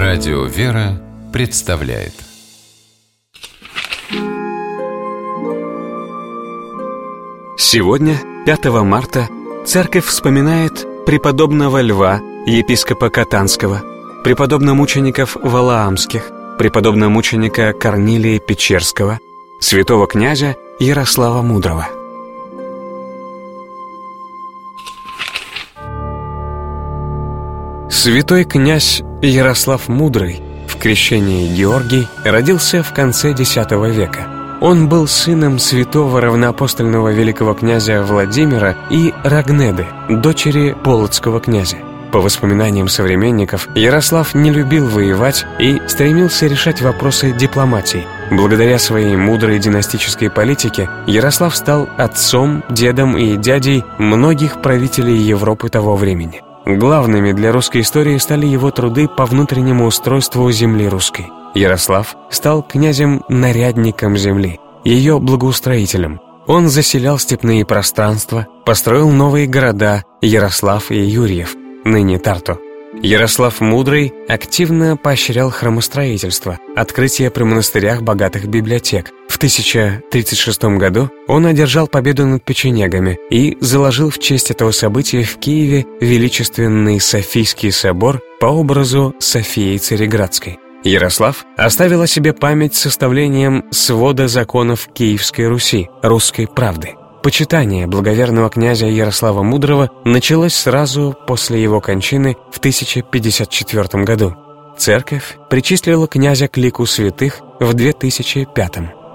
Радио «Вера» представляет. Сегодня, 5 марта, Церковь вспоминает преподобного Льва, епископа Катанского, преподобномучеников Валаамских, преподобномученика Корнилия Печерского, святого князя Ярослава Мудрого. Святой князь Ярослав Мудрый, в крещении Георгий, родился в конце X века. Он был сыном святого равноапостольного великого князя Владимира и Рагнеды, дочери полоцкого князя. По воспоминаниям современников, Ярослав не любил воевать и стремился решать вопросы дипломатии. Благодаря своей мудрой династической политике Ярослав стал отцом, дедом и дядей многих правителей Европы того времени. Главными для русской истории стали его труды по внутреннему устройству земли русской. Ярослав стал князем-нарядником земли, ее благоустроителем. Он заселял степные пространства, построил новые города Ярослав и Юрьев, ныне Тарту. Ярослав Мудрый активно поощрял храмостроительство, открытие при монастырях богатых библиотек. В 1036 году он одержал победу над печенегами и заложил в честь этого события в Киеве величественный Софийский собор по образу Софии Цареградской. Ярослав оставил о себе память составлением свода законов Киевской Руси, русской правды. Почитание благоверного князя Ярослава Мудрого началось сразу после его кончины в 1054 году. Церковь причислила князя к лику святых в 2005.